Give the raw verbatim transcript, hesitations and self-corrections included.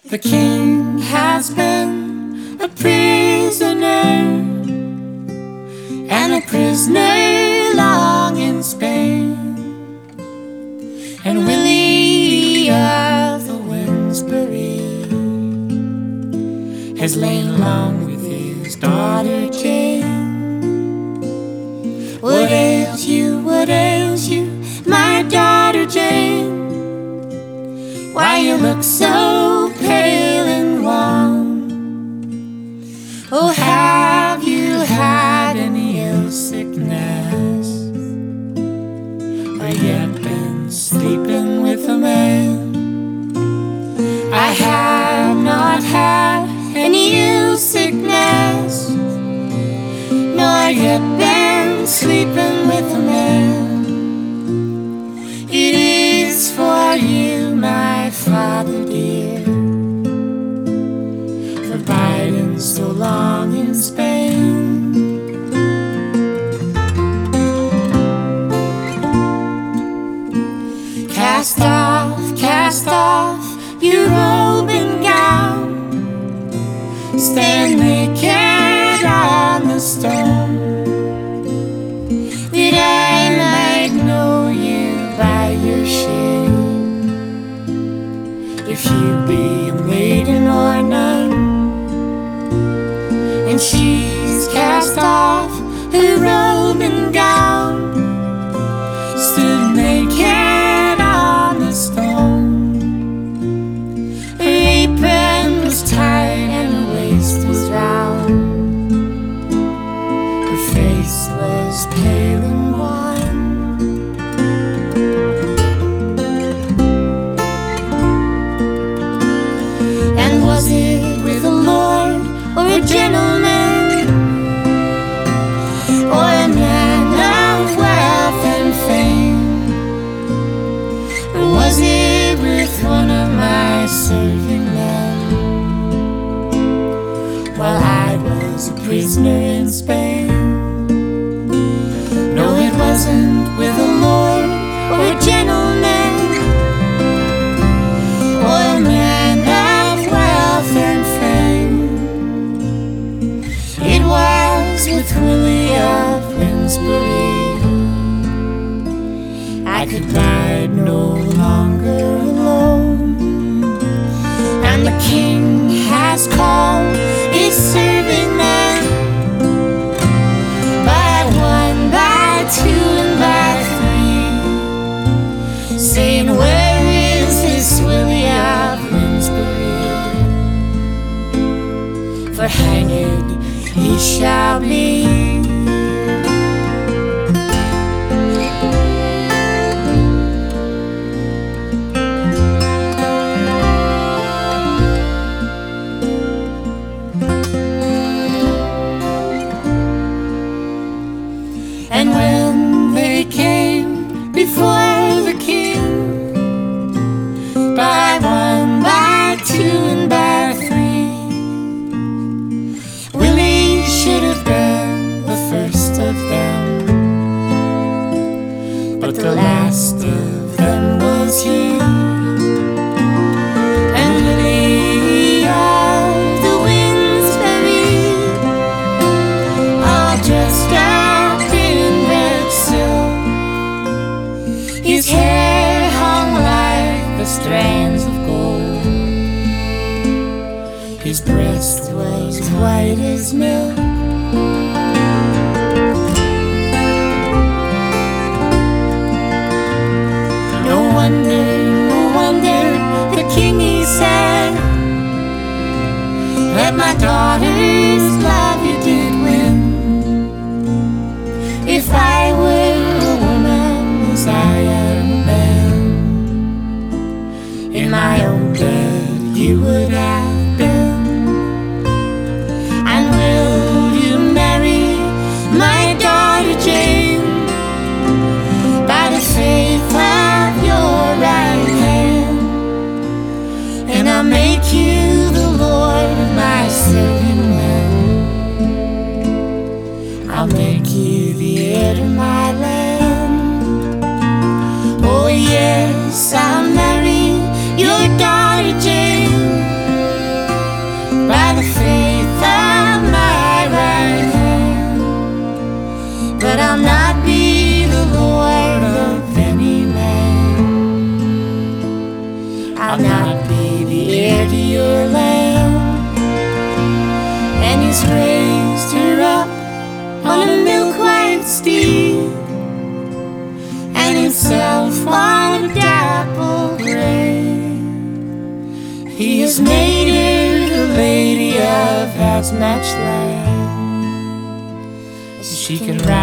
The king has been a prisoner, and a prisoner long in Spain. And Willie of the Winsbury has lain long with his daughter Jane. What ails you, what ails you, my daughter Jane? Why you look so pale and wan? Oh, have you had any ill sickness, or yet been sleeping with a man? I have not had any ill sickness, nor yet been sleeping with a man. It is for you, my father dear, for biding so long in Spain. Cast off, cast off your robe and gown, stand naked on the stone, that I might know you by your shade, if you be a maiden or none. And she's cast off her robe and gown, stood naked on the stone. Her apron was tight and her waist was round, her face was pale and wan. And was it with a lord or a gentleman, or a man of wealth and fame? Or was it with one of my serving men, while I was a prisoner in Spain? No, it wasn't with a lord or a gentleman, or a man of wealth and fame. It was with Willie of Winsbury. I could bide no longer alone, and the king has called his serving men, by one, by two, and by three, saying, where is this Willie of Winsbury? For hanged he shall be. And when they came before the king, by one, by two, and by three, Willie should have been the first of them, but the last of them was he. And Willie of the Winsbury, all dressed up in red silk, his hair hung like the strands of gold, his breast was white as milk. No wonder, no wonder, the king he said, let my daughter's love you did win. If I were a woman as I am man, in my own bed you would have been. And will you marry my daughter Jane, by the faith of your right hand? And I'll make you the lord of my serving men, I'll make you the heir to my land. Oh yes, I'll marry your daughter Jane, has raised her up on a milk-white steed, and himself on a dapple gray. He has made her the lady of as much land as she can ride